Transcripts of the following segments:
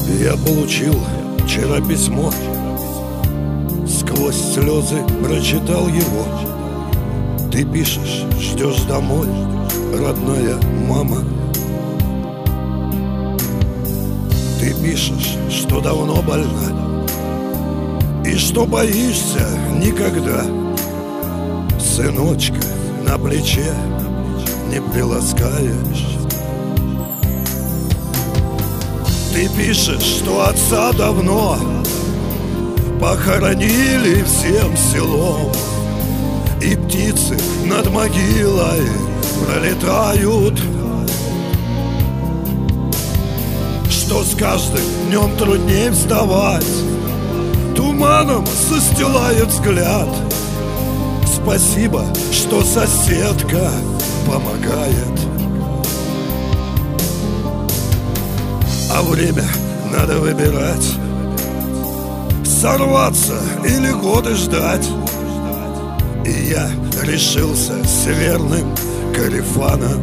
Я получил вчера письмо, сквозь слезы прочитал его. Ты пишешь, ждешь домой, родная мама. Ты пишешь, что давно больна и что боишься никогда сыночка на плече не приласкаешь. Ты пишешь, что отца давно похоронили всем селом, и птицы над могилой пролетают, что с каждым днем труднее вставать, туманом застилает взгляд. Спасибо, что соседка помогает. А время надо выбирать, сорваться или годы ждать. И я решился с верным корефаном.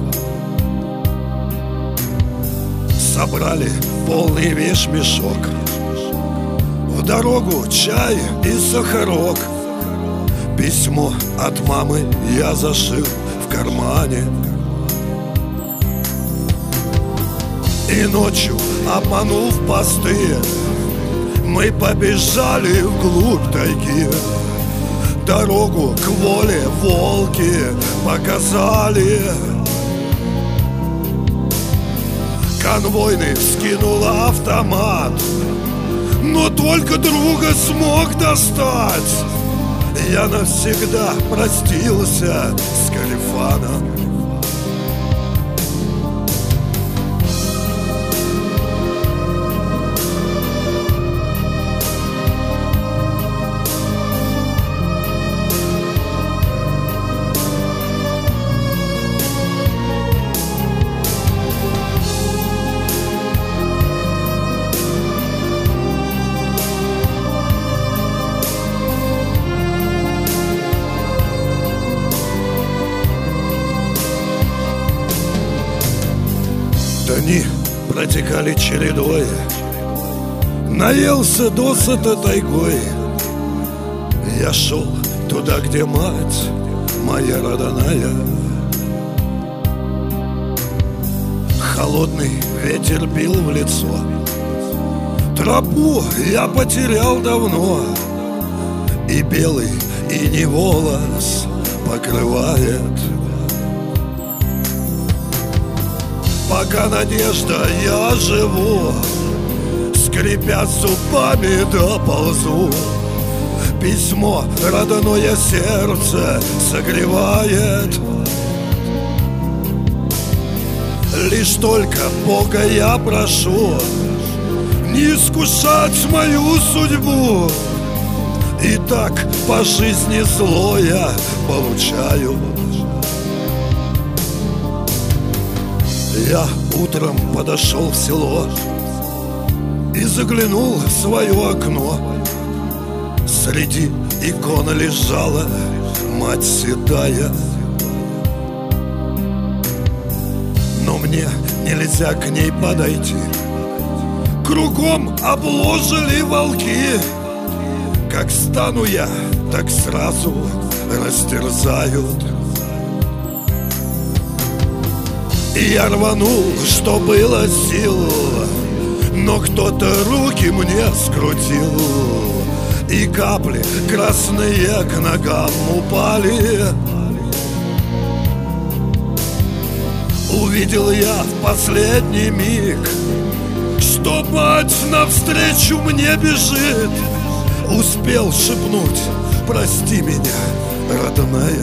Собрали полный вещмешок, в дорогу чай и сахарок. Письмо от мамы я зашил в кармане. И ночью, обманув посты, мы побежали вглубь тайги. Дорогу к воле волки показали. Конвойный скинул автомат, но только друга смог достать. Я навсегда простился с корефаном. Дни протекали чередой, наелся досыта тайгой. Я шел туда, где мать моя родная. Холодный ветер бил в лицо, тропу я потерял давно, и белый иней волос покрывает. Пока надежда, я живу, скрипя зубами доползу. Письмо родное сердце согревает. Лишь только Бога я прошу не искушать мою судьбу. И так по жизни зло я получаю. Я утром подошел в село и заглянул в свое окно. Среди икон лежала мать седая. Но мне нельзя к ней подойти, кругом обложили волки. Как стану я, так сразу растерзают. И я рванул, что было сил, но кто-то руки мне скрутил, и капли красные к ногам упали. Увидел я в последний миг, что мать навстречу мне бежит. Успел шепнуть: прости меня, родная.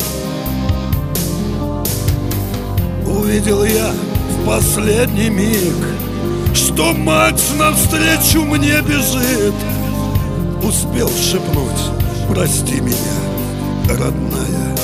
Увидел я в последний миг, что мать навстречу мне бежит. Успел шепнуть: прости меня, родная.